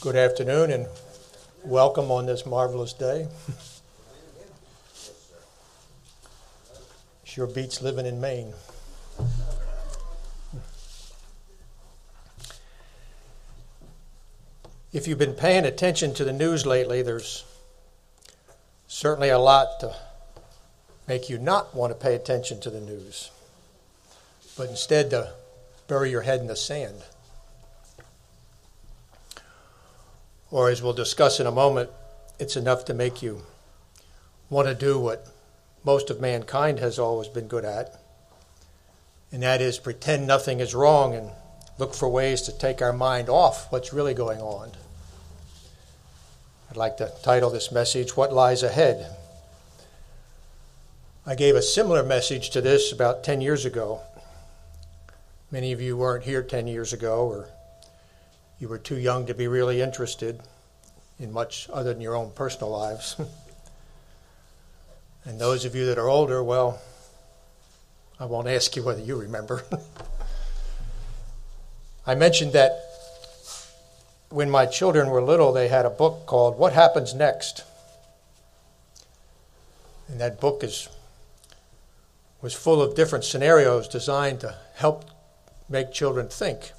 Good afternoon and welcome on this marvelous day. Sure beats living in Maine. If you've been paying attention to the news lately, there's certainly a lot to make you not want to pay attention to the news, but instead to bury your head in the sand. Or as we'll discuss in a moment, it's enough to make you want to do what most of mankind has always been good at, and that is pretend nothing is wrong and look for ways to take our mind off what's really going on. I'd like to title this message, What Lies Ahead? I gave a similar message to this about 10 years ago. Many of you weren't here 10 years ago, or you were too young to be really interested in much other than your own personal lives. And those of you that are older, well, I won't ask you whether you remember. I mentioned that when my children were little, they had a book called What Happens Next? And that book was full of different scenarios designed to help make children think.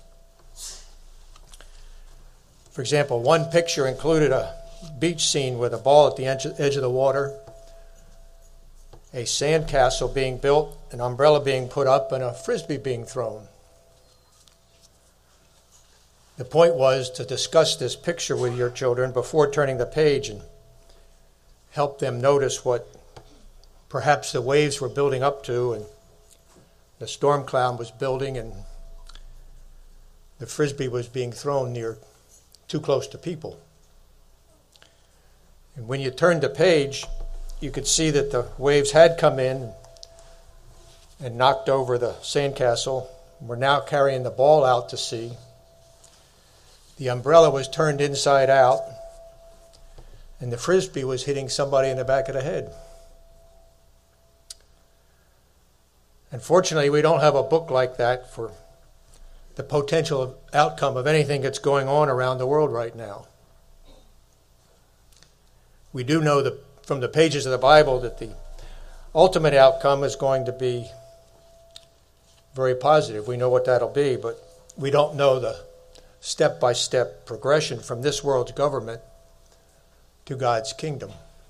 For example, one picture included a beach scene with a ball at the edge of the water, a sandcastle being built, an umbrella being put up, and a frisbee being thrown. The point was to discuss this picture with your children before turning the page and help them notice what perhaps the waves were building up to and the storm cloud was building and the frisbee was being thrown too close to people. And when you turned the page, you could see that the waves had come in and knocked over the sandcastle. We're now carrying the ball out to sea. The umbrella was turned inside out, and the frisbee was hitting somebody in the back of the head. Unfortunately, we don't have a book like that for the potential outcome of anything that's going on around the world right now. We do know that from the pages of the Bible that the ultimate outcome is going to be very positive. We know what that'll be, but we don't know the step-by-step progression from this world's government to God's kingdom.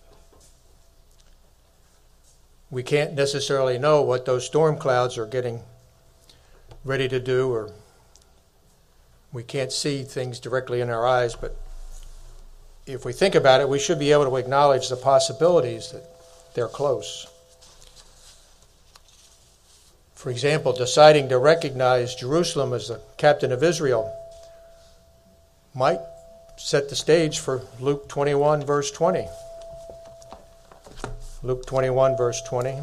We can't necessarily know what those storm clouds are getting ready to do, or we can't see things directly in our eyes, but if we think about it, we should be able to acknowledge the possibilities that they're close. For example, deciding to recognize Jerusalem as the captain of Israel might set the stage for Luke 21, verse 20. Luke 21, verse 20.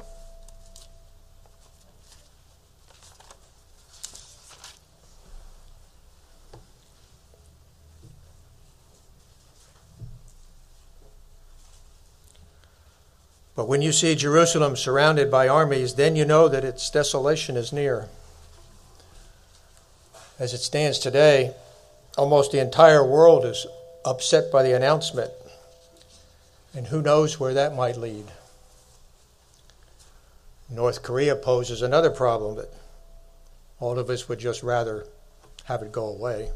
But when you see Jerusalem surrounded by armies, then you know that its desolation is near. As it stands today, almost the entire world is upset by the announcement, and who knows where that might lead. North Korea poses another problem that all of us would just rather have it go away.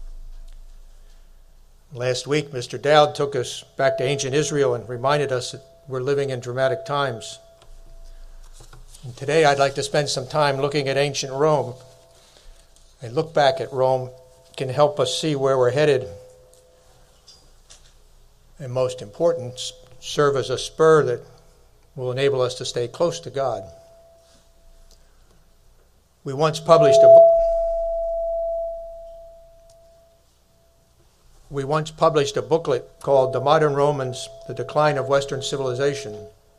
Last week, Mr. Dowd took us back to ancient Israel and reminded us that we're living in dramatic times. And today I'd like to spend some time looking at ancient Rome. A look back at Rome can help us see where we're headed, and most important, serve as a spur that will enable us to stay close to God. We once published a booklet called The Modern Romans, The Decline of Western Civilization.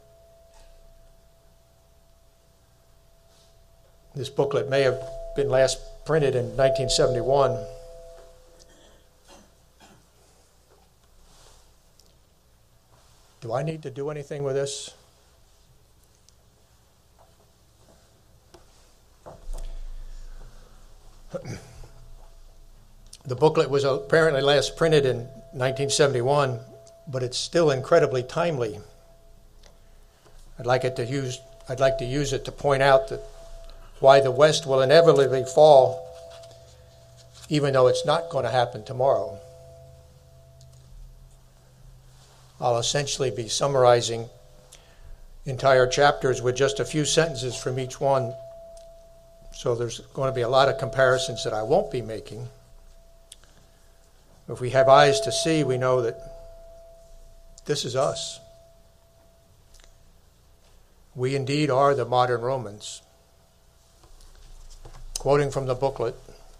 This booklet may have been last printed in 1971. Do I need to do anything with this? The booklet was apparently last printed in 1971, but it's still incredibly timely. I'd like to use it to point out that why the West will inevitably fall, even though it's not going to happen tomorrow. I'll essentially be summarizing entire chapters with just a few sentences from each one, so there's going to be a lot of comparisons that I won't be making. If we have eyes to see, we know that this is us. We indeed are the modern Romans. Quoting from the booklet,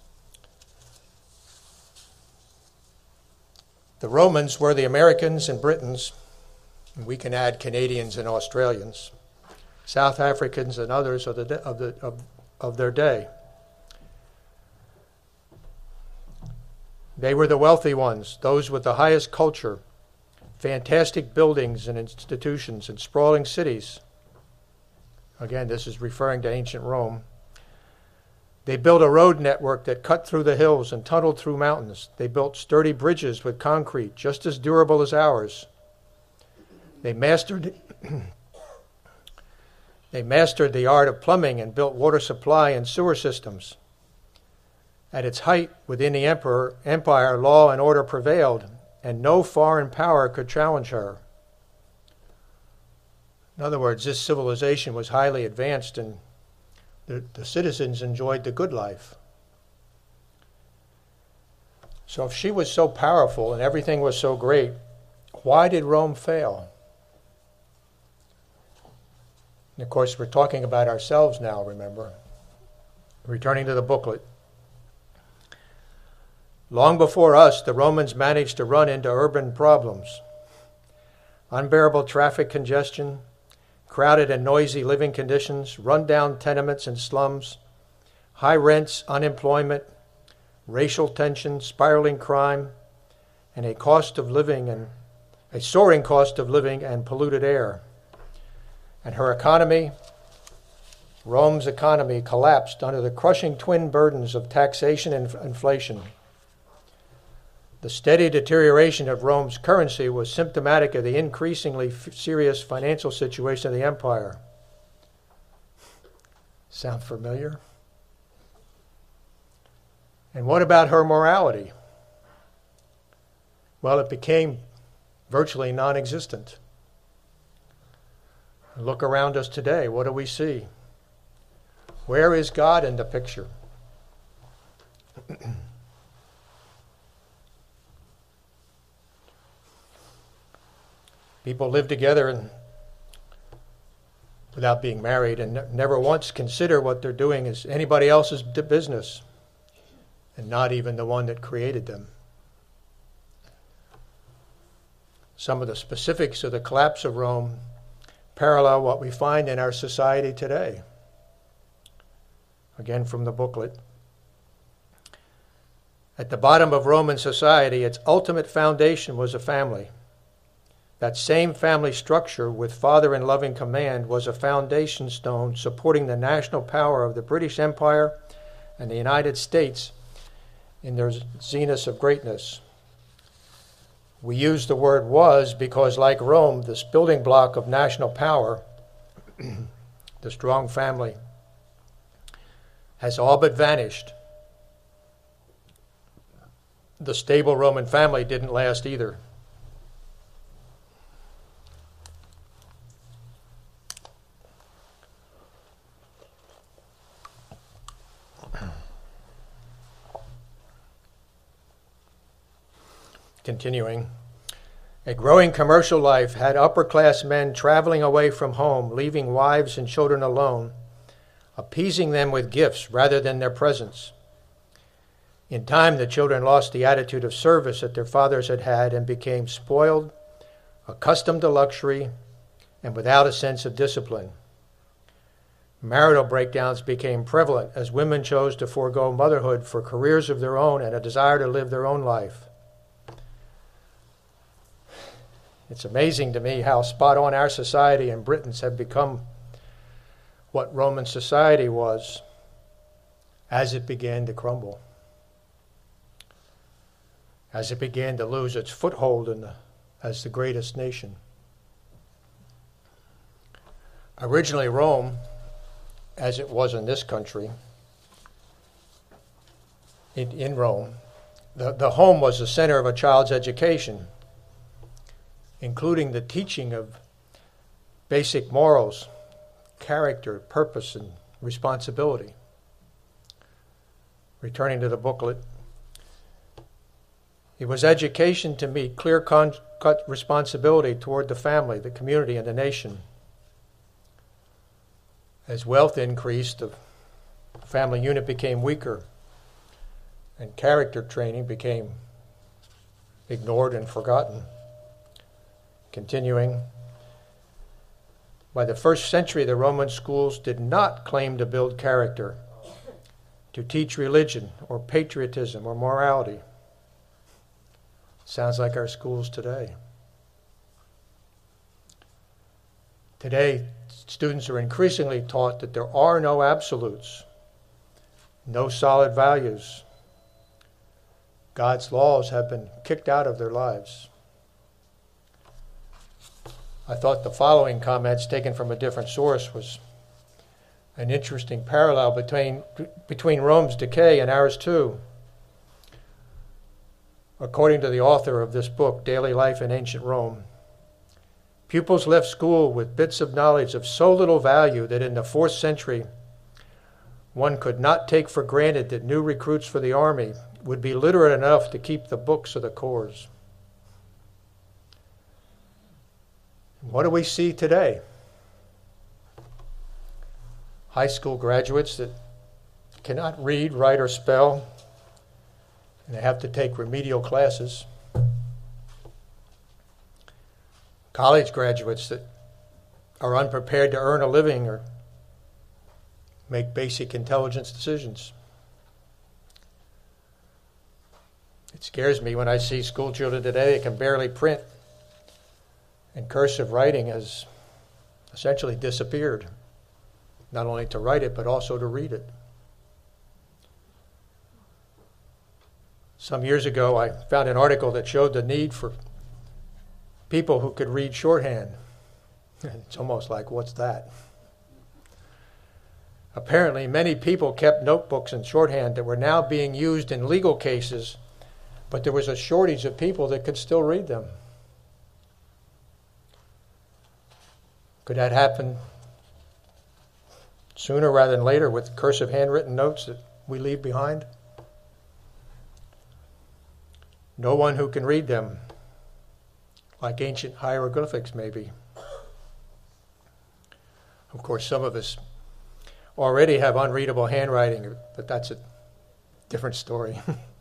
the Romans were the Americans and Britons, and we can add Canadians and Australians, South Africans and others of their day. They were the wealthy ones, those with the highest culture, fantastic buildings and institutions and sprawling cities. Again, this is referring to ancient Rome. They built a road network that cut through the hills and tunneled through mountains. They built sturdy bridges with concrete, just as durable as ours. They mastered the art of plumbing and built water supply and sewer systems. At its height within the empire, law and order prevailed, and no foreign power could challenge her. In other words, this civilization was highly advanced, and the citizens enjoyed the good life. So if she was so powerful and everything was so great, why did Rome fail? And of course, we're talking about ourselves now, remember. Returning to the booklet. Long before us, the Romans managed to run into urban problems. Unbearable traffic congestion, crowded and noisy living conditions, run-down tenements and slums, high rents, unemployment, racial tension, spiraling crime, and a soaring cost of living and polluted air. And her economy, Rome's economy, collapsed under the crushing twin burdens of taxation and inflation. The steady deterioration of Rome's currency was symptomatic of the increasingly serious financial situation of the empire. Sound familiar? And what about her morality? Well, it became virtually non-existent. Look around us today. What do we see? Where is God in the picture? People live together without being married and never once consider what they're doing is anybody else's business, and not even the one that created them. Some of the specifics of the collapse of Rome parallel what we find in our society today. Again, from the booklet. At the bottom of Roman society, its ultimate foundation was a family. That same family structure with father in loving command was a foundation stone supporting the national power of the British Empire and the United States in their zenith of greatness. We use the word was because, like Rome, this building block of national power, the strong family, has all but vanished. The stable Roman family didn't last either. Continuing, a growing commercial life had upper-class men traveling away from home, leaving wives and children alone, appeasing them with gifts rather than their presence. In time, the children lost the attitude of service that their fathers had had and became spoiled, accustomed to luxury, and without a sense of discipline. Marital breakdowns became prevalent as women chose to forego motherhood for careers of their own and a desire to live their own life. It's amazing to me how spot on our society and Britons have become what Roman society was as it began to crumble. as it began to lose its foothold as the greatest nation. Originally, Rome, as it was in this country, in Rome, the home was the center of a child's education, including the teaching of basic morals, character, purpose, and responsibility. Returning to the booklet, it was education to meet clear-cut responsibility toward the family, the community, and the nation. As wealth increased, the family unit became weaker, and character training became ignored and forgotten. Continuing, by the first century, the Roman schools did not claim to build character, to teach religion or patriotism or morality. Sounds like our schools today. Today, students are increasingly taught that there are no absolutes, no solid values. God's laws have been kicked out of their lives. I thought the following comments, taken from a different source, was an interesting parallel between Rome's decay and ours too. According to the author of this book, Daily Life in Ancient Rome, pupils left school with bits of knowledge of so little value that in the 4th century, one could not take for granted that new recruits for the army would be literate enough to keep the books of the corps. What do we see today? High school graduates that cannot read, write, or spell, and they have to take remedial classes. College graduates that are unprepared to earn a living or make basic intelligence decisions. It scares me when I see school children today that can barely print, and cursive writing has essentially disappeared, not only to write it, but also to read it. Some years ago, I found an article that showed the need for people who could read shorthand. It's almost like, what's that? Apparently, many people kept notebooks in shorthand that were now being used in legal cases, but there was a shortage of people that could still read them. Could that happen sooner rather than later with cursive handwritten notes that we leave behind? No one who can read them, like ancient hieroglyphics maybe. Of course, some of us already have unreadable handwriting, but that's a different story.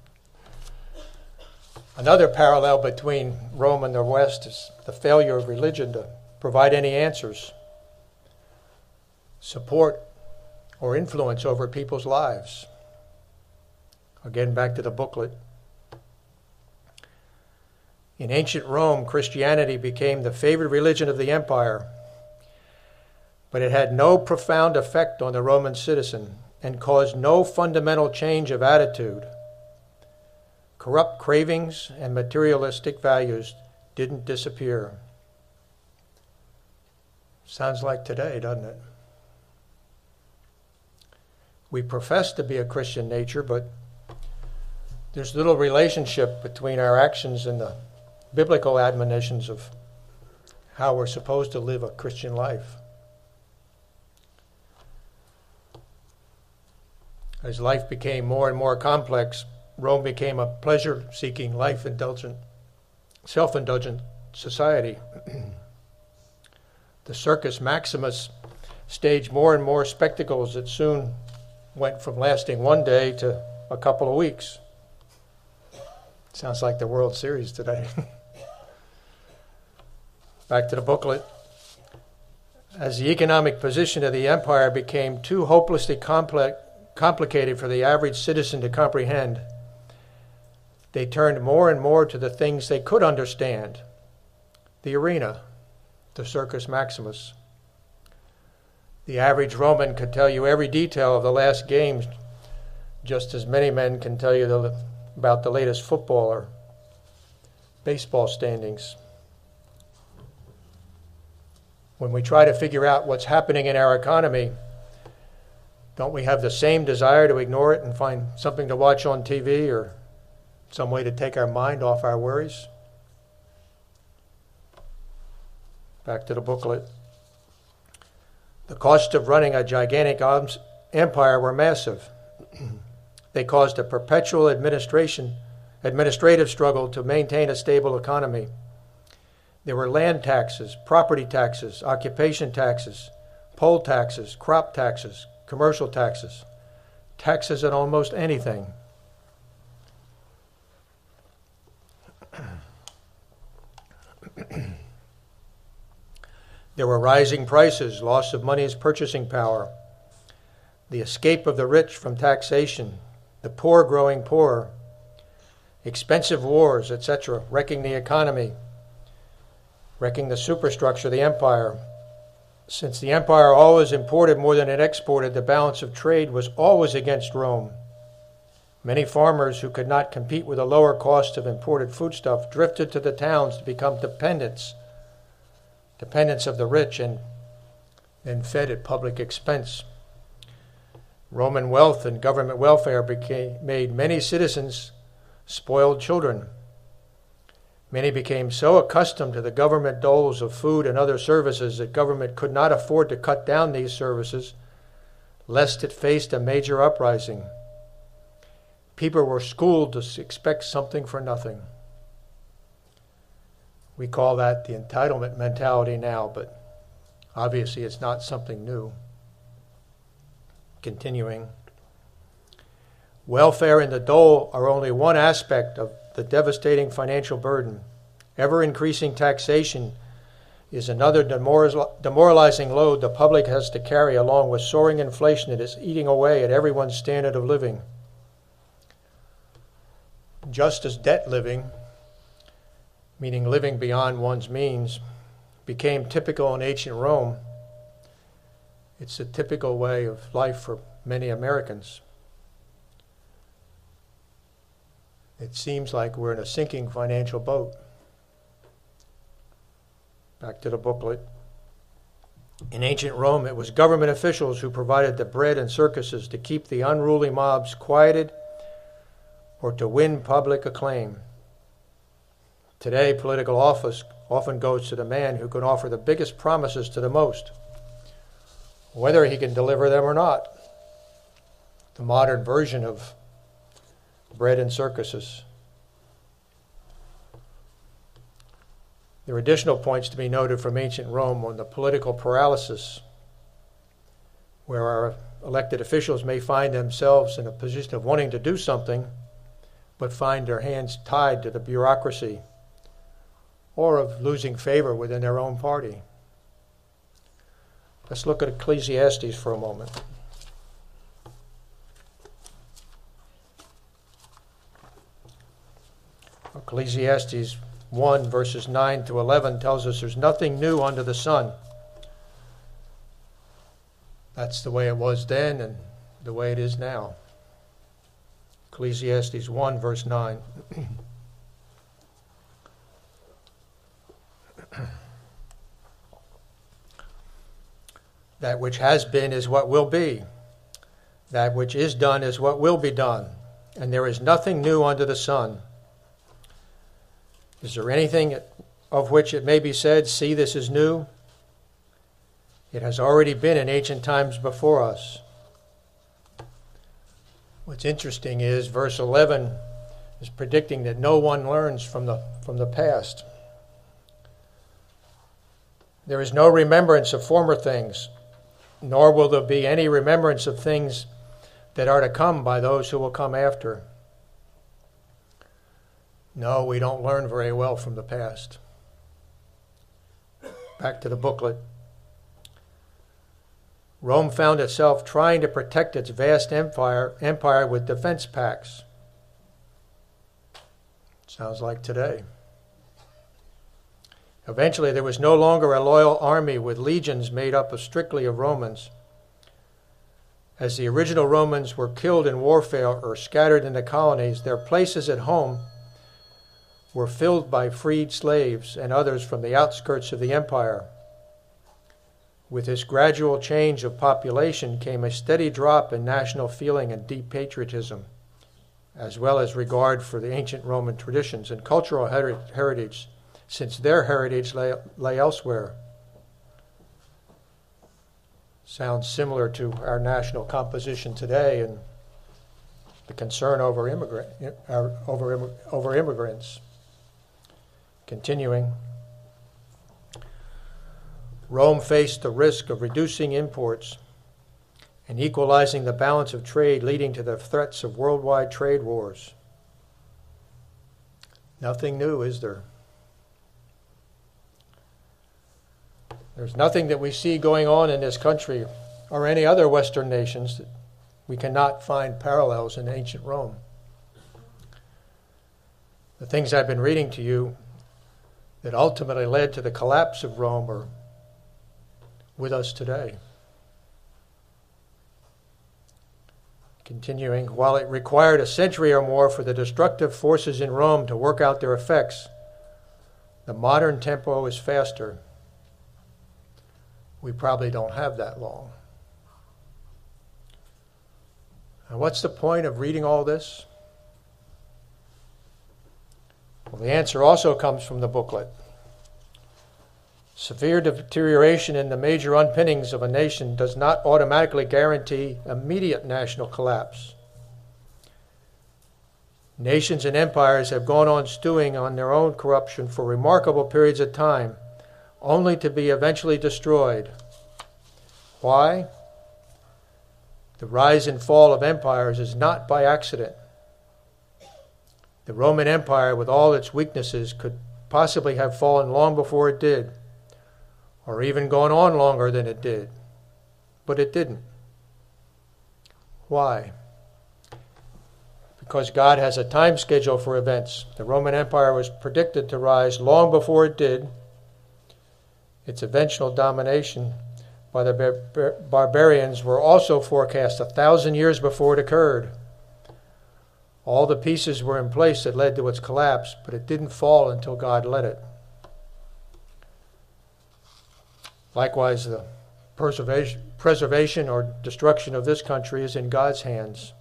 Another parallel between Rome and the West is the failure of religion to provide any answers, support, or influence over people's lives. Again, back to the booklet. In ancient Rome, Christianity became the favored religion of the empire, but it had no profound effect on the Roman citizen and caused no fundamental change of attitude. Corrupt cravings and materialistic values didn't disappear. Sounds like today, doesn't it? We profess to be a Christian nature, but there's little relationship between our actions and the biblical admonitions of how we're supposed to live a Christian life. As life became more and more complex, Rome became a pleasure-seeking, life-indulgent, self-indulgent society. The Circus Maximus staged more and more spectacles that soon went from lasting one day to a couple of weeks. Sounds like the World Series today. Back to the booklet. As the economic position of the empire became too hopelessly complicated for the average citizen to comprehend, they turned more and more to the things they could understand. The arena, the Circus Maximus. The average Roman could tell you every detail of the last games, just as many men can tell you about the latest footballer baseball standings. When we try to figure out what's happening in our economy, don't we have the same desire to ignore it and find something to watch on TV or some way to take our mind off our worries? Back to the booklet. The costs of running a gigantic empire were massive. They caused a perpetual administrative struggle to maintain a stable economy. There were land taxes, property taxes, occupation taxes, poll taxes, crop taxes, commercial taxes, taxes on almost anything. There were rising prices, loss of money's purchasing power, the escape of the rich from taxation, the poor growing poorer, expensive wars, etc., wrecking the economy, wrecking the superstructure of the empire. Since the empire always imported more than it exported, the balance of trade was always against Rome. Many farmers who could not compete with the lower cost of imported foodstuff drifted to the towns to become dependents of the rich and then fed at public expense. Roman wealth and government welfare made many citizens spoiled children. Many became so accustomed to the government doles of food and other services that government could not afford to cut down these services, lest it faced a major uprising. People were schooled to expect something for nothing. We call that the entitlement mentality now, but obviously it's not something new. Continuing. Welfare and the dole are only one aspect of the devastating financial burden. Ever-increasing taxation is another demoralizing load the public has to carry, along with soaring inflation that is eating away at everyone's standard of living. Just as debt living, meaning living beyond one's means, became typical in ancient Rome, it's a typical way of life for many Americans. It seems like we're in a sinking financial boat. Back to the booklet. In ancient Rome, it was government officials who provided the bread and circuses to keep the unruly mobs quieted or to win public acclaim. Today, political office often goes to the man who can offer the biggest promises to the most, whether he can deliver them or not. The modern version of bread and circuses. There are additional points to be noted from ancient Rome on the political paralysis, where our elected officials may find themselves in a position of wanting to do something, but find their hands tied to the bureaucracy, or of losing favor within their own party. Let's look at Ecclesiastes for a moment. Ecclesiastes 1 verses 9 to 11 tells us there's nothing new under the sun. That's the way it was then and the way it is now. Ecclesiastes 1 verse 9. That which has been is what will be. That which is done is what will be done. And there is nothing new under the sun. Is there anything of which it may be said, see, this is new? It has already been in ancient times before us. What's interesting is verse 11 is predicting that no one learns from the past. There is no remembrance of former things, nor will there be any remembrance of things that are to come by those who will come after. No, we don't learn very well from the past. Back to the booklet. Rome found itself trying to protect its vast empire with defense pacts. Sounds like today. Eventually, there was no longer a loyal army with legions made up strictly of Romans. As the original Romans were killed in warfare or scattered in the colonies, their places at home were filled by freed slaves and others from the outskirts of the empire. With this gradual change of population came a steady drop in national feeling and deep patriotism, as well as regard for the ancient Roman traditions and cultural heritage, since their heritage lay elsewhere. Sounds similar to our national composition today and the concern over immigrants. Continuing, Rome faced the risk of reducing imports and equalizing the balance of trade, leading to the threats of worldwide trade wars. Nothing new, is there? There's nothing that we see going on in this country or any other Western nations that we cannot find parallels in ancient Rome. The things I've been reading to you that ultimately led to the collapse of Rome are with us today. Continuing, while it required a century or more for the destructive forces in Rome to work out their effects, the modern tempo is faster. We probably don't have that long. And what's the point of reading all this? Well, the answer also comes from the booklet. Severe deterioration in the major underpinnings of a nation does not automatically guarantee immediate national collapse. Nations and empires have gone on stewing on their own corruption for remarkable periods of time, only to be eventually destroyed. Why? The rise and fall of empires is not by accident. The Roman Empire, with all its weaknesses, could possibly have fallen long before it did, or even gone on longer than it did. But it didn't. Why? Because God has a time schedule for events. The Roman Empire was predicted to rise long before it did. Its eventual domination by the barbarians were also forecast 1,000 years before it occurred. All the pieces were in place that led to its collapse, but it didn't fall until God let it. Likewise, the preservation or destruction of this country is in God's hands.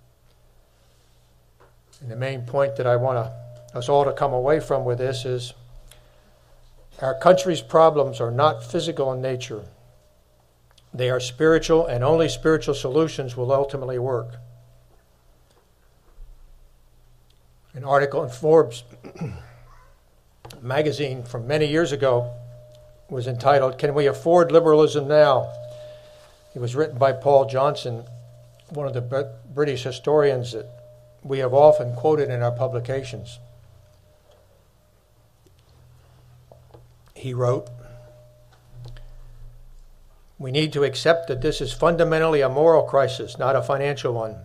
And the main point that I want us all to come away from with this is our country's problems are not physical in nature. They are spiritual, and only spiritual solutions will ultimately work. An article in Forbes magazine from many years ago was entitled, "Can We Afford Liberalism Now?" It was written by Paul Johnson, one of the British historians that we have often quoted in our publications. He wrote, "We need to accept that this is fundamentally a moral crisis, not a financial one.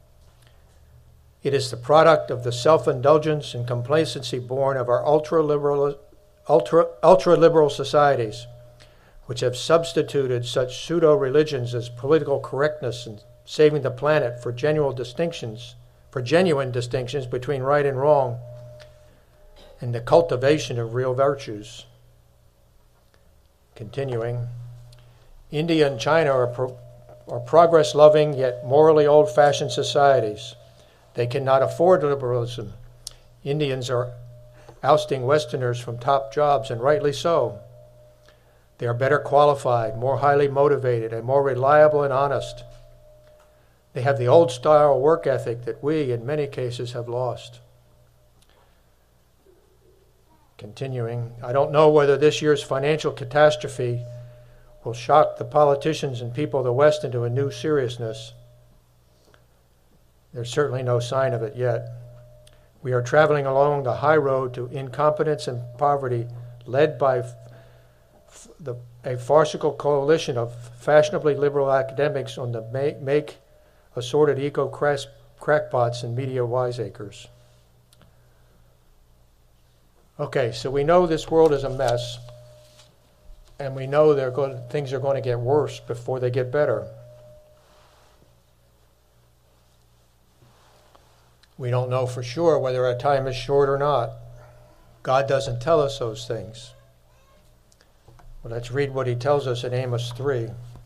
It is the product of the self-indulgence and complacency born of our ultra-liberal societies, which have substituted such pseudo-religions as political correctness and saving the planet for genuine distinctions between right and wrong, and the cultivation of real virtues." Continuing, India and China are progress-loving yet morally old-fashioned societies. They cannot afford liberalism. Indians are ousting Westerners from top jobs, and rightly so. They are better qualified, more highly motivated, and more reliable and honest. They have the old-style work ethic that we, in many cases, have lost. Continuing, I don't know whether this year's financial catastrophe will shock the politicians and people of the West into a new seriousness. There's certainly no sign of it yet. We are traveling along the high road to incompetence and poverty, led by a farcical coalition of fashionably liberal academics on the make assorted eco-crackpots and media wiseacres. Okay, so we know this world is a mess, and we know things are going to get worse before they get better. We don't know for sure whether our time is short or not. God doesn't tell us those things. Well, let's read what he tells us in Amos 3.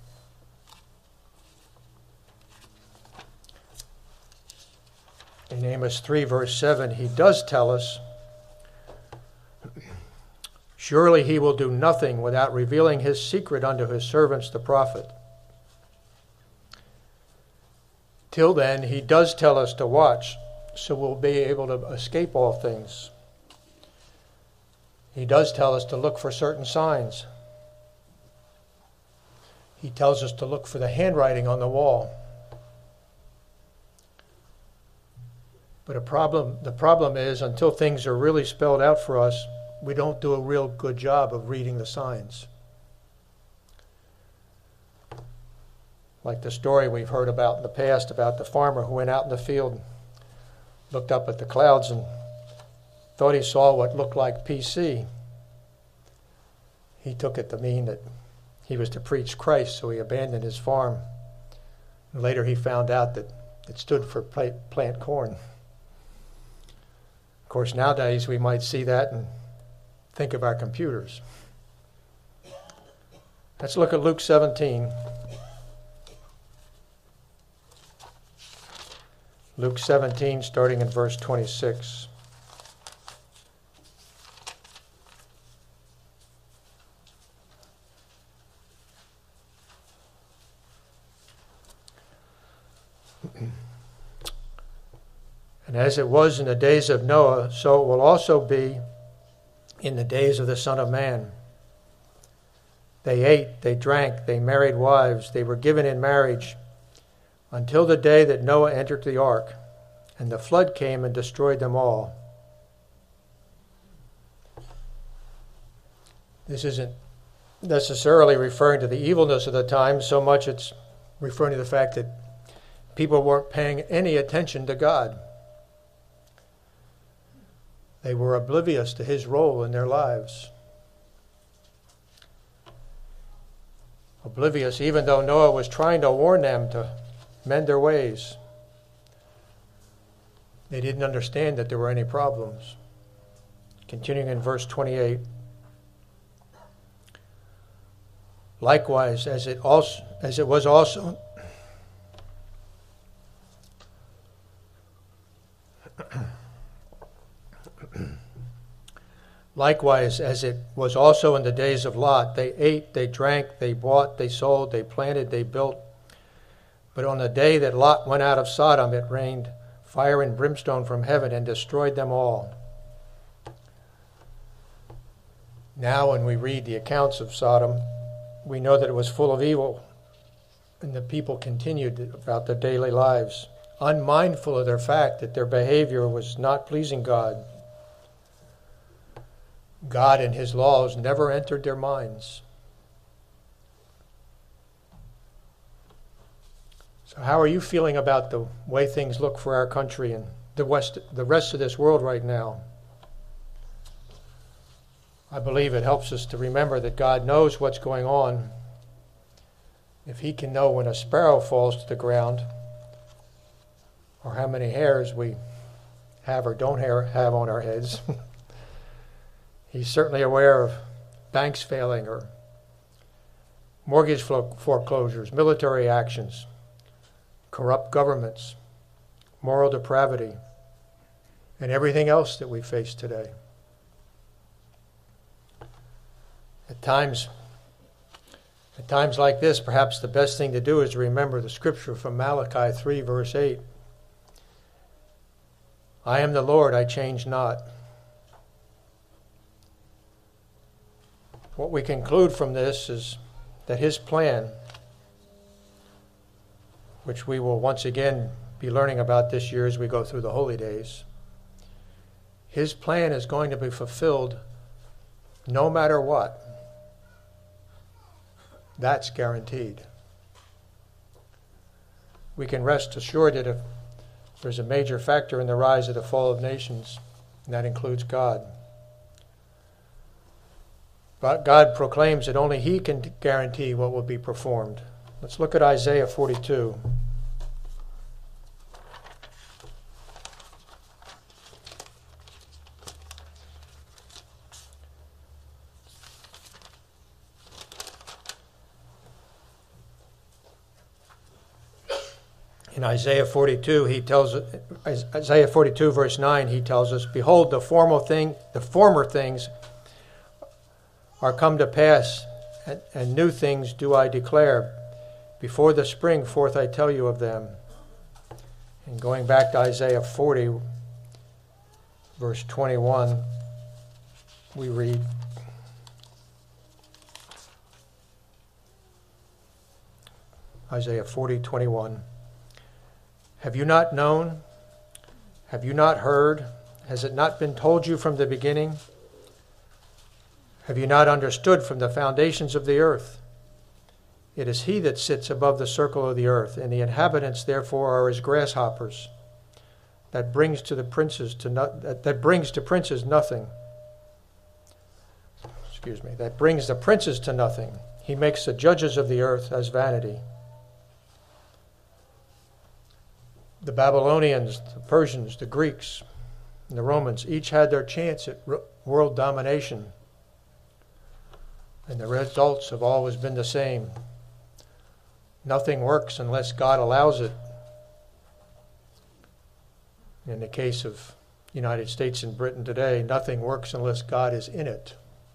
In Amos 3, verse 7, he does tell us, surely he will do nothing without revealing his secret unto his servants the prophet. Till then, he does tell us to watch, so we'll be able to escape all things. He does tell us to look for certain signs. He tells us to look for the handwriting on the wall. But the problem is, until things are really spelled out for us, we don't do a real good job of reading the signs. Like the story we've heard about in the past about the farmer who went out in the field, looked up at the clouds and thought he saw what looked like PC. He took it to mean that he was to preach Christ, so he abandoned his farm. And later he found out that it stood for plant corn. Of course, nowadays we might see that and think of our computers. Let's look at Luke 17. Luke 17, starting in verse 26. And as it was in the days of Noah, so it will also be in the days of the Son of Man. They ate, they drank, they married wives, they were given in marriage, until the day that Noah entered the ark, and the flood came and destroyed them all. This isn't necessarily referring to the evilness of the time so much it's referring to the fact that people weren't paying any attention to God. They were oblivious to his role in their lives. Oblivious, even though Noah was trying to warn them to mend their ways. They didn't understand that there were any problems. Continuing in verse 28. Likewise, as it was also Likewise, as it was also in the days of Lot, they ate, they drank, they bought, they sold, they planted, they built. But on the day that Lot went out of Sodom, it rained fire and brimstone from heaven and destroyed them all. Now, when we read the accounts of Sodom, we know that it was full of evil, and the people continued about their daily lives, unmindful of their fact that their behavior was not pleasing God. God and his laws never entered their minds. So how are you feeling about the way things look for our country and the rest of this world right now? I believe it helps us to remember that God knows what's going on. If he can know when a sparrow falls to the ground, or how many hairs we have or don't have on our heads, he's certainly aware of banks failing or mortgage foreclosures, military actions, corrupt governments, moral depravity, and everything else that we face today. At times like this, perhaps the best thing to do is to remember the scripture from Malachi 3, verse 8. I am the Lord, I change not. What we conclude from this is that his plan, which we will once again be learning about this year as we go through the holy days, his plan is going to be fulfilled no matter what. That's guaranteed. We can rest assured that if there's a major factor in the rise of the fall of nations, and that includes God. But God proclaims that only he can guarantee what will be performed. Let's look at Isaiah 42. In Isaiah 42, Isaiah 42 verse 9, he tells us, "Behold, the former things are come to pass, and new things do I declare. Before the spring forth I tell you of them." And going back to Isaiah 40, verse 21, we read, Isaiah 40:21. "Have you not known? Have you not heard? Has it not been told you from the beginning? Have you not understood from the foundations of the earth? It is he that sits above the circle of the earth, and the inhabitants therefore are as grasshoppers, that brings to princes nothing. That brings the princes to nothing. He makes the judges of the earth as vanity." The Babylonians, the Persians, the Greeks, and the Romans each had their chance at world domination. And the results have always been the same. Nothing works unless God allows it. In the case of the United States and Britain today, nothing works unless God is in it.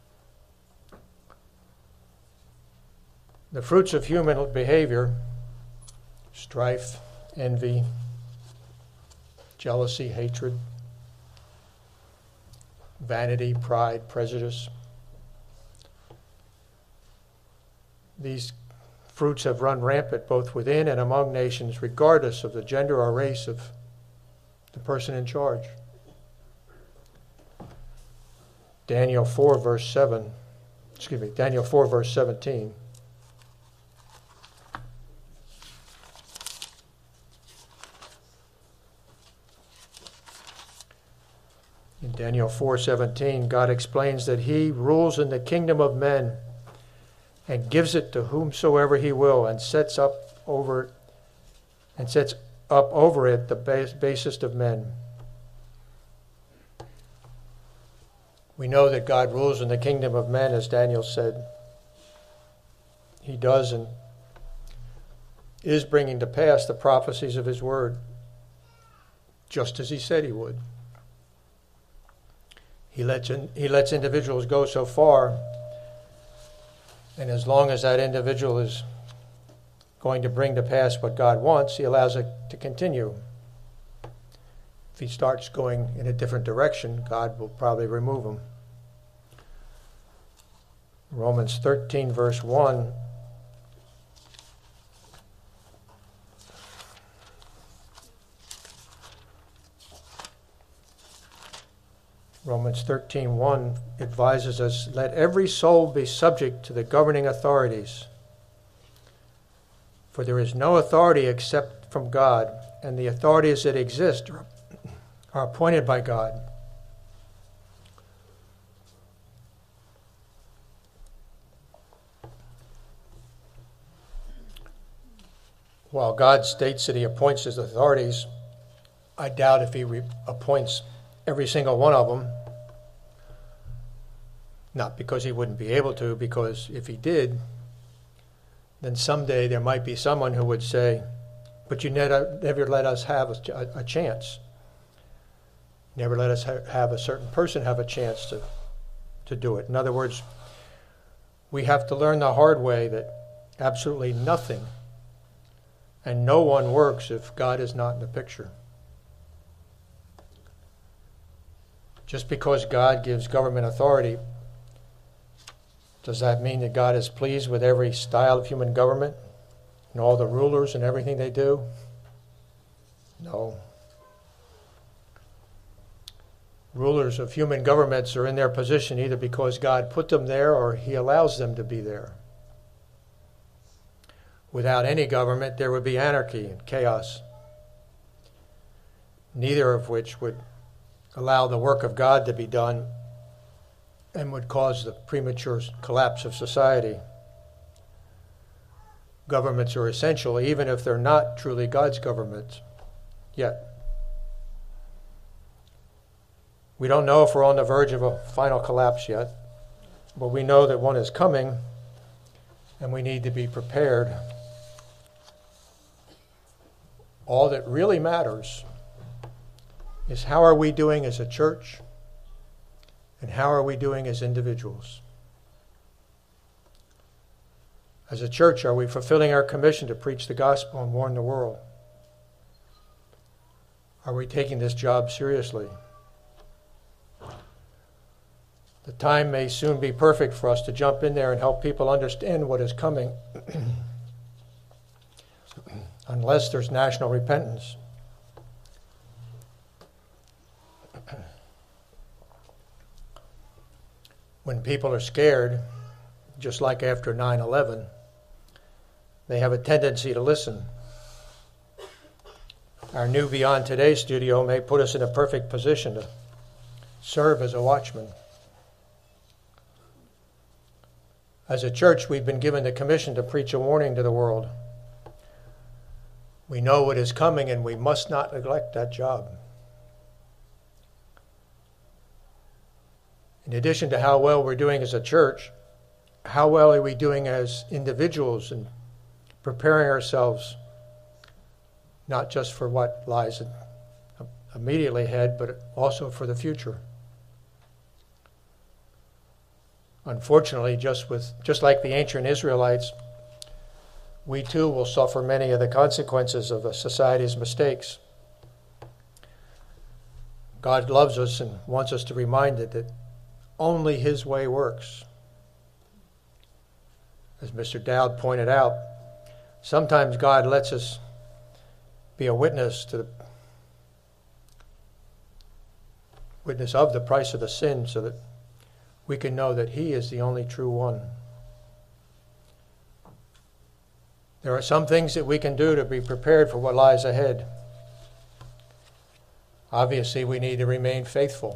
The fruits of human behavior, strife, envy, jealousy, hatred, vanity, pride, prejudice. These fruits have run rampant both within and among nations, regardless of the gender or race of the person in charge. Daniel 4 verse 17. In Daniel 4:17, God explains that he rules in the kingdom of men and gives it to whomsoever he will, and sets up over it the basest of men. We know that God rules in the kingdom of men, as Daniel said. He does and is bringing to pass the prophecies of his word, just as he said he would. He lets individuals go so far, and as long as that individual is going to bring to pass what God wants, he allows it to continue. If he starts going in a different direction, God will probably remove him. Romans 13 verse 1. Romans 13:1 advises us, "Let every soul be subject to the governing authorities. For there is no authority except from God, and the authorities that exist are appointed by God." While God states that he appoints his authorities, I doubt if he appoints every single one of them. Not because he wouldn't be able to, because if he did, then someday there might be someone who would say, "But you never let us have a chance. Never let us have a certain person have a chance to do it." In other words, we have to learn the hard way that absolutely nothing and no one works if God is not in the picture. Just because God gives government authority, does that mean that God is pleased with every style of human government and all the rulers and everything they do? No. Rulers of human governments are in their position either because God put them there or he allows them to be there. Without any government, there would be anarchy and chaos, neither of which would allow the work of God to be done and would cause the premature collapse of society. Governments are essential, even if they're not truly God's governments yet. We don't know if we're on the verge of a final collapse yet, but we know that one is coming, and we need to be prepared. all that really matters is how are we doing as a church and how are we doing as individuals. As a church, are we fulfilling our commission to preach the gospel and warn the world? Are we taking this job seriously? The time may soon be perfect for us to jump in there and help people understand what is coming, unless there's national repentance. When people are scared, just like after 9/11, they have a tendency to listen. Our new Beyond Today studio may put us in a perfect position to serve as a watchman. As a church, we've been given the commission to preach a warning to the world. We know what is coming, and we must not neglect that job. In addition to how well we're doing as a church, how well are we doing as individuals in preparing ourselves not just for what lies immediately ahead, but also for the future? Unfortunately, just like the ancient Israelites, we too will suffer many of the consequences of a society's mistakes. God loves us and wants us to be reminded that only His way works. As Mr. Dowd pointed out, sometimes God lets us be a witness of the price of the sin so that we can know that He is the only true one. There are some things that we can do to be prepared for what lies ahead. Obviously, we need to remain faithful.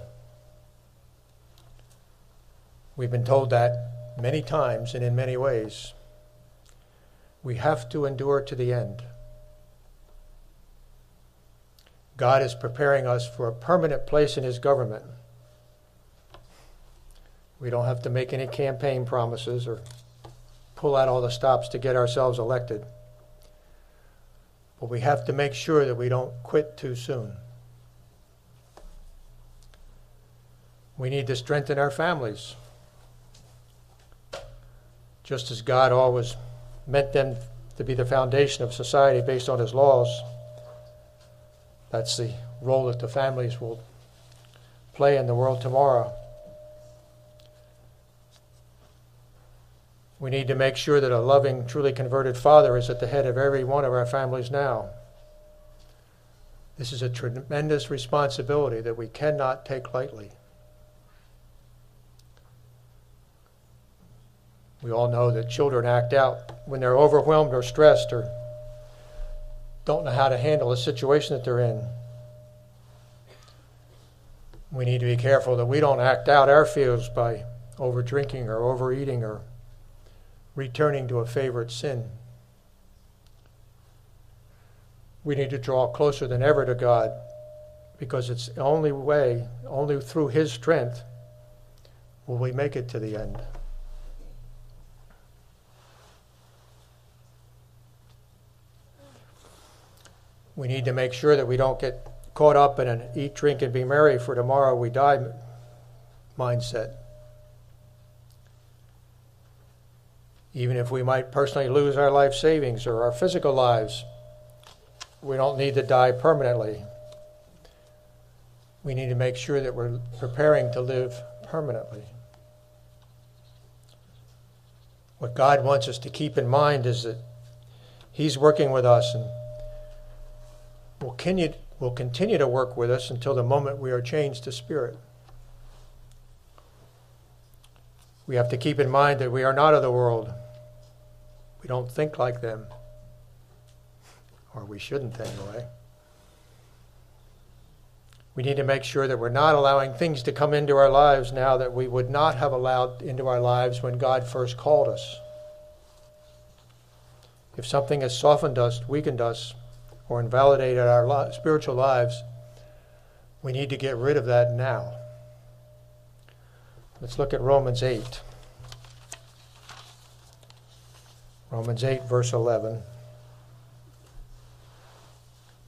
We've been told that many times and in many ways. We have to endure to the end. God is preparing us for a permanent place in His government. We don't have to make any campaign promises or pull out all the stops to get ourselves elected. But we have to make sure that we don't quit too soon. We need to strengthen our families. Just as God always meant them to be the foundation of society based on His laws, that's the role that the families will play in the world tomorrow. We need to make sure that a loving, truly converted father is at the head of every one of our families now. This is a tremendous responsibility that we cannot take lightly. We all know that children act out when they're overwhelmed or stressed or don't know how to handle the situation that they're in. We need to be careful that we don't act out our fears by over-drinking or overeating or returning to a favorite sin. We need to draw closer than ever to God because it's the only way, only through His strength will we make it to the end. We need to make sure that we don't get caught up in an eat, drink, and be merry for tomorrow we die mindset. Even if we might personally lose our life savings or our physical lives, we don't need to die permanently. We need to make sure that we're preparing to live permanently. What God wants us to keep in mind is that He's working with us and will continue to work with us until the moment we are changed to spirit. We have to keep in mind that we are not of the world. We don't think like them. Or we shouldn't anyway. We need to make sure that we're not allowing things to come into our lives now that we would not have allowed into our lives when God first called us. If something has softened us, weakened us, or invalidated our spiritual lives, we need to get rid of that now. Let's look at Romans 8. Romans 8, verse 11.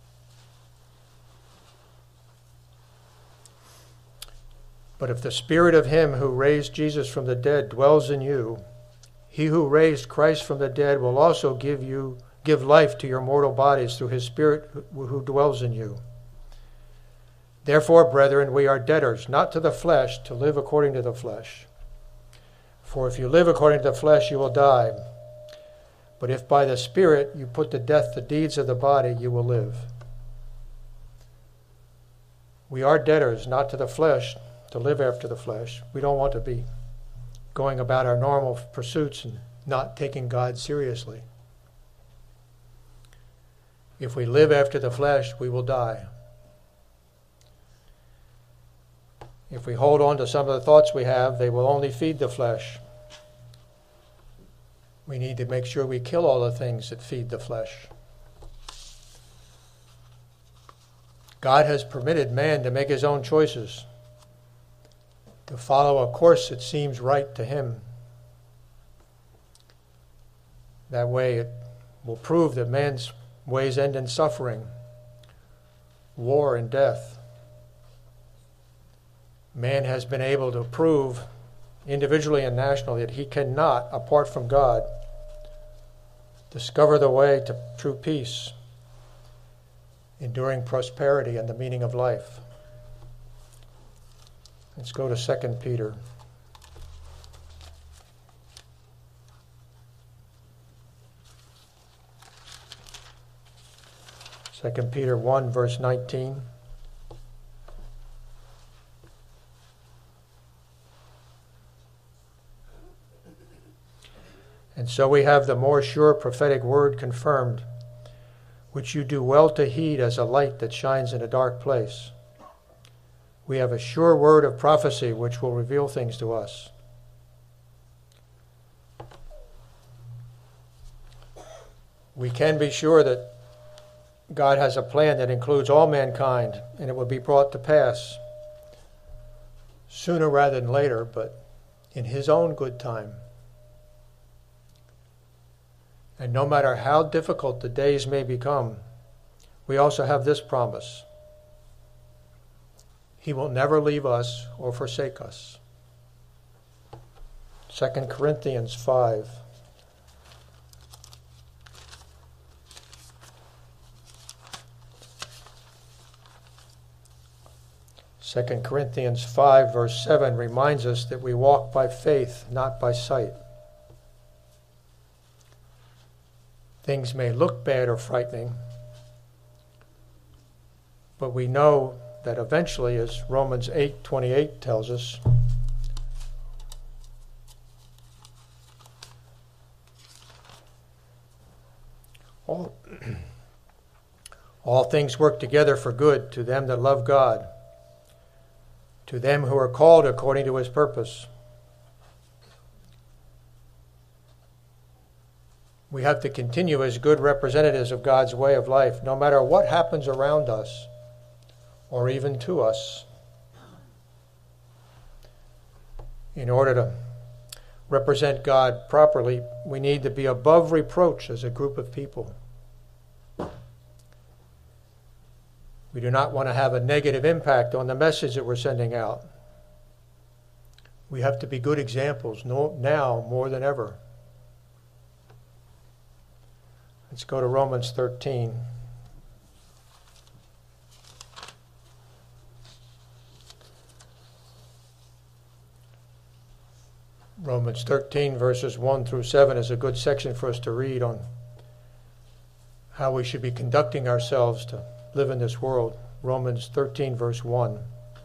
But if the Spirit of him who raised Jesus from the dead dwells in you, he who raised Christ from the dead will also give life to your mortal bodies through his Spirit who dwells in you. Therefore, brethren, we are debtors, not to the flesh, to live according to the flesh. For if you live according to the flesh, you will die. But if by the Spirit you put to death the deeds of the body, you will live. We are debtors, not to the flesh, to live after the flesh. We don't want to be going about our normal pursuits and not taking God seriously. If we live after the flesh, we will die. If we hold on to some of the thoughts we have, they will only feed the flesh. We need to make sure we kill all the things that feed the flesh. God has permitted man to make his own choices, to follow a course that seems right to him. That way it will prove that man's ways end in suffering, war, and death. Man has been able to prove individually and nationally that he cannot, apart from God, discover the way to true peace, enduring prosperity, and the meaning of life. Let's go to 2 Peter. Second Peter 1, verse 19. And so we have the more sure prophetic word confirmed, which you do well to heed as a light that shines in a dark place. We have a sure word of prophecy which will reveal things to us. We can be sure that God has a plan that includes all mankind, and it will be brought to pass sooner rather than later, but in his own good time. And no matter how difficult the days may become, we also have this promise. He will never leave us or forsake us. 2 Corinthians 5. Second Corinthians 5, verse 7 reminds us that we walk by faith, not by sight. Things may look bad or frightening, but we know that eventually, as Romans 8:28 tells us, all things work together for good to them that love God, to them who are called according to his purpose. We have to continue as good representatives of God's way of life, no matter what happens around us or even to us. In order to represent God properly, we need to be above reproach as a group of people. We do not want to have a negative impact on the message that we're sending out. We have to be good examples now more than ever. Let's go to Romans 13. Romans 13, verses 1 through 7 is a good section for us to read on how we should be conducting ourselves to live in this world. Romans 13, verse 1.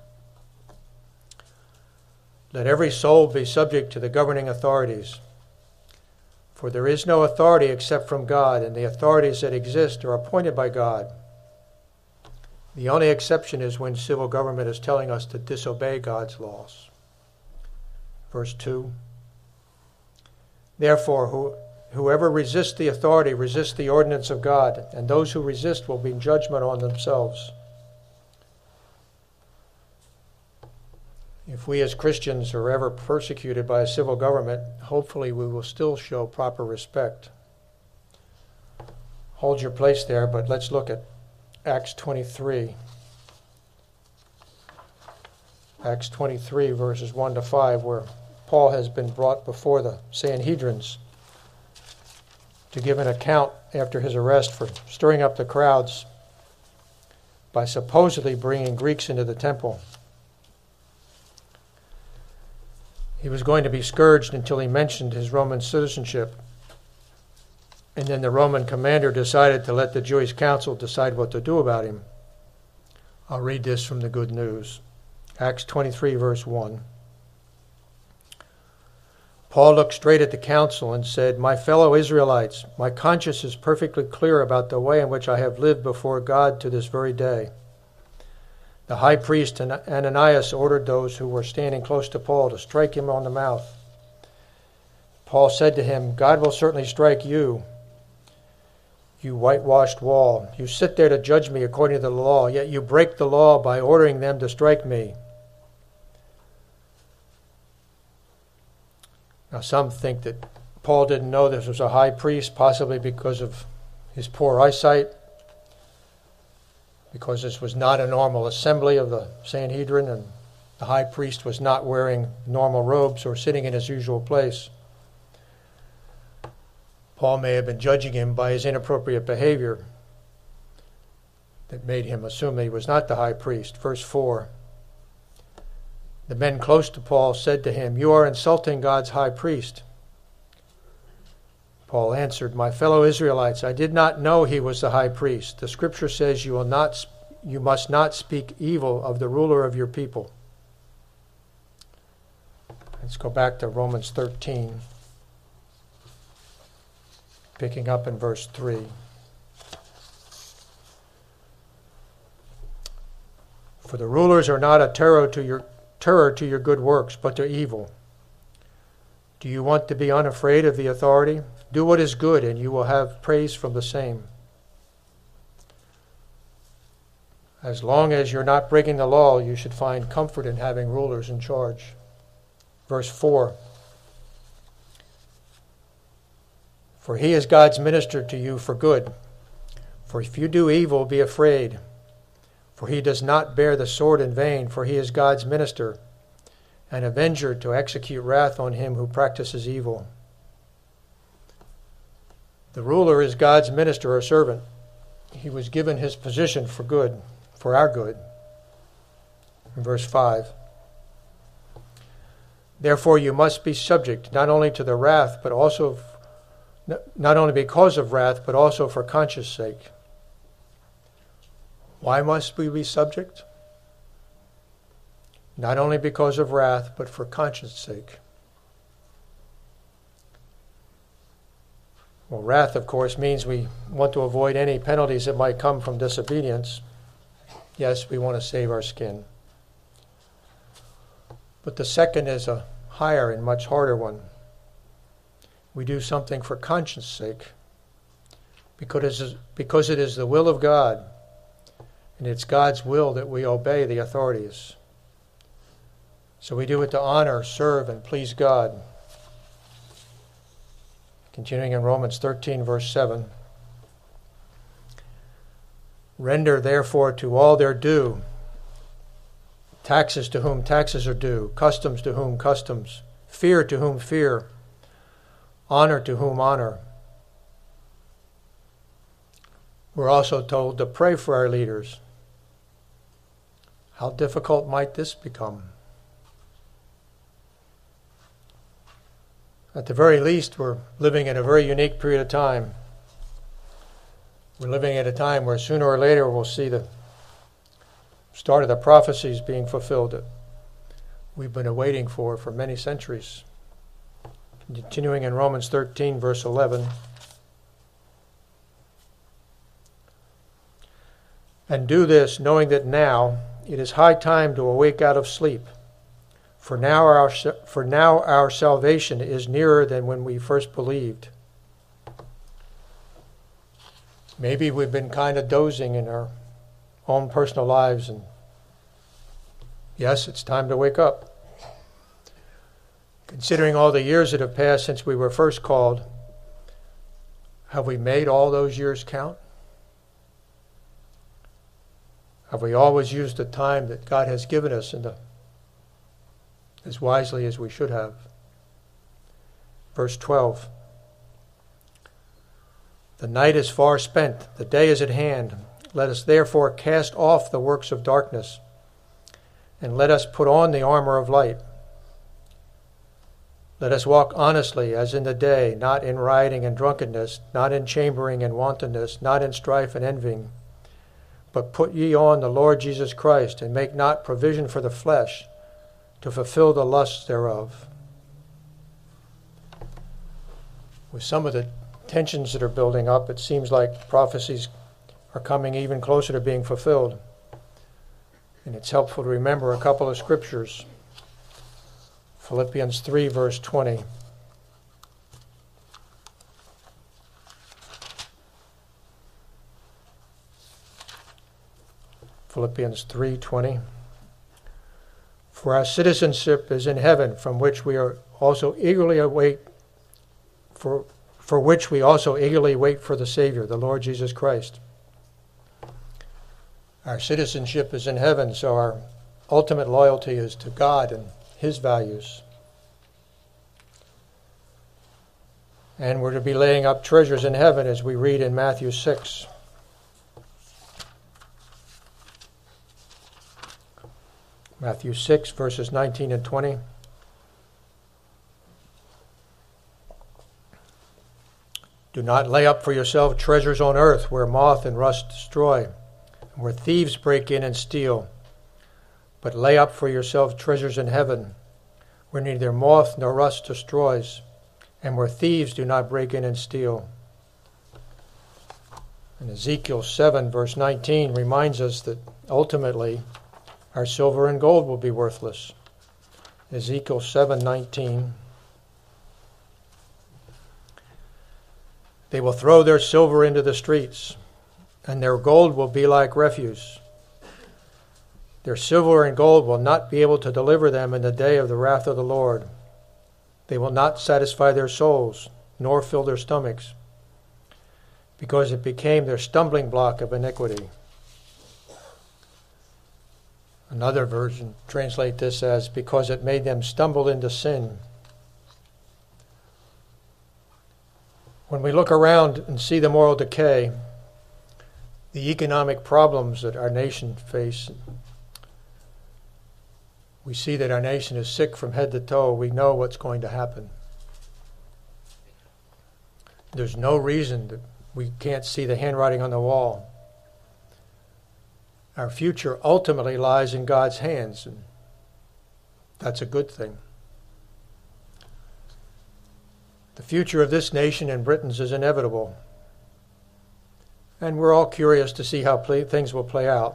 Let every soul be subject to the governing authorities. For there is no authority except from God, and the authorities that exist are appointed by God. The only exception is when civil government is telling us to disobey God's laws. Verse 2. Therefore, whoever resists the authority resists the ordinance of God, and those who resist will bring judgment on themselves. If we as Christians are ever persecuted by a civil government, hopefully we will still show proper respect. Hold your place there, but let's look at Acts 23. Acts 23, verses 1 to 5, where Paul has been brought before the Sanhedrins to give an account after his arrest for stirring up the crowds by supposedly bringing Greeks into the temple. He was going to be scourged until he mentioned his Roman citizenship. And then the Roman commander decided to let the Jewish council decide what to do about him. I'll read this from the Good News. Acts 23, verse 1. Paul looked straight at the council and said, "My fellow Israelites, my conscience is perfectly clear about the way in which I have lived before God to this very day." The high priest Ananias ordered those who were standing close to Paul to strike him on the mouth. Paul said to him, "God will certainly strike you, you whitewashed wall. You sit there to judge me according to the law, yet you break the law by ordering them to strike me." Now, some think that Paul didn't know this was a high priest, possibly because of his poor eyesight, because this was not a normal assembly of the Sanhedrin, and the high priest was not wearing normal robes or sitting in his usual place. Paul may have been judging him by his inappropriate behavior that made him assume that he was not the high priest. Verse 4. The men close to Paul said to him, "You are insulting God's high priest." Paul answered, "My fellow Israelites, I did not know he was the high priest. The scripture says you must not speak evil of the ruler of your people." Let's go back to Romans 13, picking up in verse 3. "For the rulers are not a terror to your good works, but to evil. Do you want to be unafraid of the authority? Do what is good, and you will have praise from the same. As long as you're not breaking the law, you should find comfort in having rulers in charge." Verse 4. "For he is God's minister to you for good. For if you do evil, be afraid. For he does not bear the sword in vain, for he is God's minister, an avenger to execute wrath on him who practices evil." The ruler is God's minister or servant. He was given his position for good, for our good. In verse 5. "Therefore you must be subject not only to the wrath, but also not only because of wrath, but also for conscience sake." Why must we be subject? Not only because of wrath, but for conscience sake. Well, wrath, of course, means we want to avoid any penalties that might come from disobedience. Yes, we want to save our skin. But the second is a higher and much harder one. We do something for conscience sake, because it is the will of God, and it's God's will that we obey the authorities. So we do it to honor, serve, and please God. Continuing in Romans 13, verse 7. "Render therefore to all their due, taxes to whom taxes are due, customs to whom customs, fear to whom fear, honor to whom honor." We're also told to pray for our leaders. How difficult might this become? At the very least, we're living in a very unique period of time. We're living at a time where sooner or later we'll see the start of the prophecies being fulfilled that we've been awaiting for many centuries. Continuing in Romans 13, verse 11. "And do this, knowing that now it is high time to awake out of sleep. For now our salvation is nearer than when we first believed." Maybe we've been kind of dozing in our own personal lives, and yes, it's time to wake up. Considering all the years that have passed since we were first called, have we made all those years count? Have we always used the time that God has given us in the as wisely as we should have. Verse 12. The night is far spent, the day is at hand. Let us therefore cast off the works of darkness, and let us put on the armor of light. Let us walk honestly as in the day, not in rioting and drunkenness, not in chambering and wantonness, not in strife and envying. But put ye on the Lord Jesus Christ, and make not provision for the flesh to fulfill the lusts thereof. With some of the tensions that are building up, it seems like prophecies are coming even closer to being fulfilled. And it's helpful to remember a couple of scriptures. Philippians 3, verse 20. Philippians 3:20. For our citizenship is in heaven, from which we are also eagerly await for which we also eagerly wait for the Savior, the Lord Jesus Christ. Our citizenship is in heaven, so our ultimate loyalty is to God and His values. And we're to be laying up treasures in heaven, as we read in Matthew 6. Matthew 6, verses 19 and 20. Do not lay up for yourself treasures on earth, where moth and rust destroy, and where thieves break in and steal. But lay up for yourself treasures in heaven, where neither moth nor rust destroys, and where thieves do not break in and steal. And Ezekiel 7, verse 19 reminds us that ultimately our silver and gold will be worthless. Ezekiel 7:19. They will throw their silver into the streets, and their gold will be like refuse. Their silver and gold will not be able to deliver them in the day of the wrath of the Lord. They will not satisfy their souls, nor fill their stomachs, because it became their stumbling block of iniquity. Another version translates this as, because it made them stumble into sin. When we look around and see the moral decay, the economic problems that our nation face, we see that our nation is sick from head to toe. We know what's going to happen. There's no reason that we can't see the handwriting on the wall. Our future ultimately lies in God's hands, and that's a good thing. The future of this nation and Britain's is inevitable, and we're all curious to see how things will play out.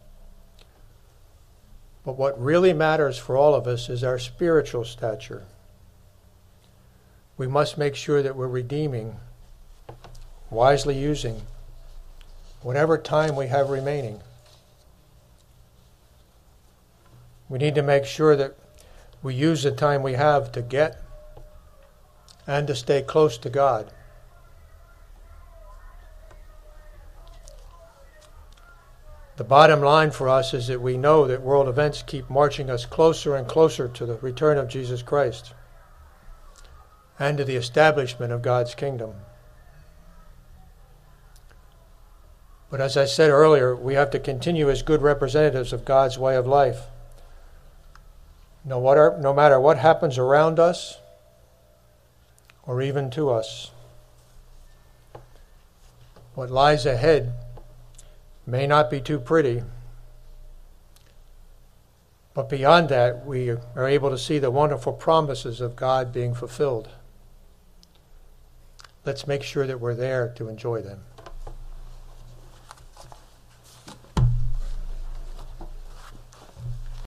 But what really matters for all of us is our spiritual stature. We must make sure that we're redeeming, wisely using whatever time we have remaining. We need to make sure that we use the time we have to get and to stay close to God. The bottom line for us is that we know that world events keep marching us closer and closer to the return of Jesus Christ and to the establishment of God's kingdom. But as I said earlier, we have to continue as good representatives of God's way of life. No matter what happens around us or even to us. What lies ahead may not be too pretty, but beyond that, we are able to see the wonderful promises of God being fulfilled. Let's make sure that we're there to enjoy them.